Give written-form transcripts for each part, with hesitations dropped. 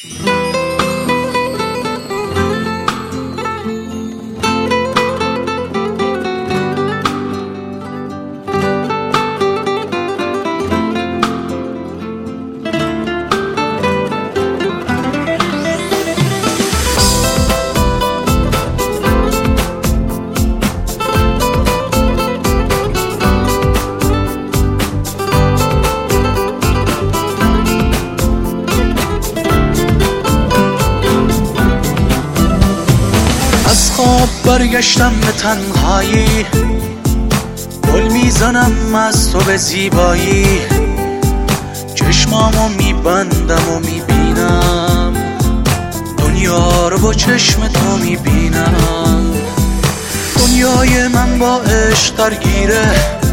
از خواب برگشتم به تنهایی، گل میزنم از تو به زیبایی. چشمامو میبندم و میبینم دنیا رو با چشم تو میبینم. دنیای من با عشق درگیره،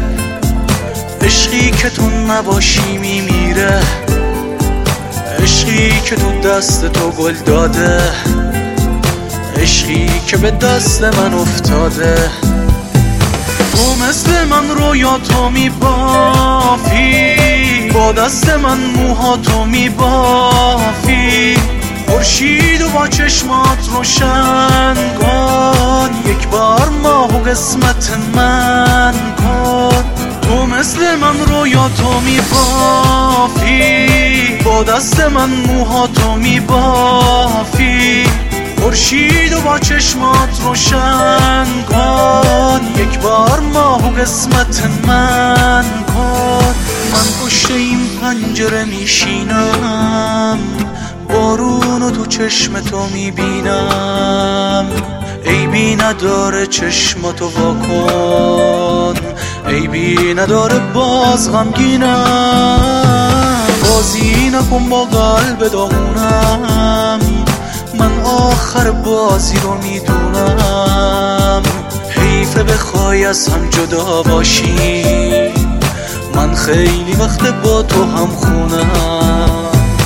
عشقی که تو نباشی میمیره، عشقی که تو دست تو گل داده، عشقی که به دست من افتاده. تو مثل من رویاتو میبافی، با دست من موهاتو میبافی. خورشید و با چشمات روشن کن، یک بار ماهو قسمت من کن. تو مثل من رویاتو میبافی، با دست من موهاتو میبافی. خورشید و با چشمات روشن کن، یک بار ماهو قسمت من کن. من پشت این پنجره میشینم، بارونو تو چشم تو میبینم. عیبی نداره چشماتو واکن، عیبی نداره باز غمگینم. بازی نکن با قلب داغونم، من آخر بازی رو میدونم. حیفه بخوای از هم جدا باشی، من خیلی وقت با تو هم خونم.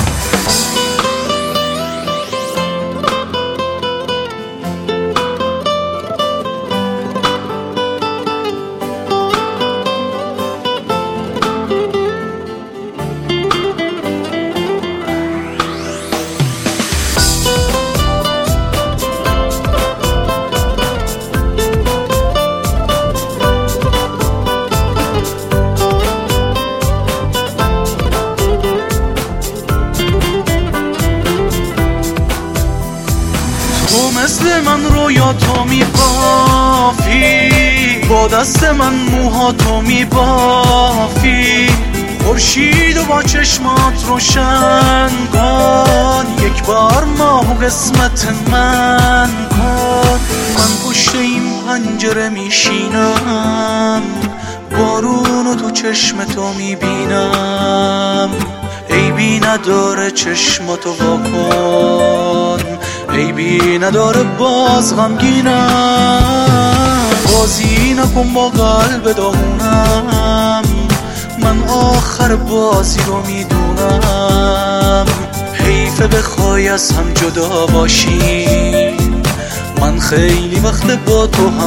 تو مثل من رویاتو میبافی، با دست من موهاتو میبافی. خورشید و با چشمات روشن کن، یک بار ماهو قسمت من کن. من پشت این پنجره میشینم، بارونو تو چشم تو میبینم. عیبی نداره چشماتو واکن، عیبی نداره باز غمگینم. بازی نکن با قلب داغونم، من آخر بازی رو میدونم. حیفه بخوای از هم جدا باشی، من خیلی وقت با تو هم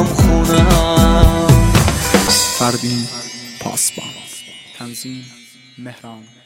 خونم. فردین پاسبان، تنظیم مهران.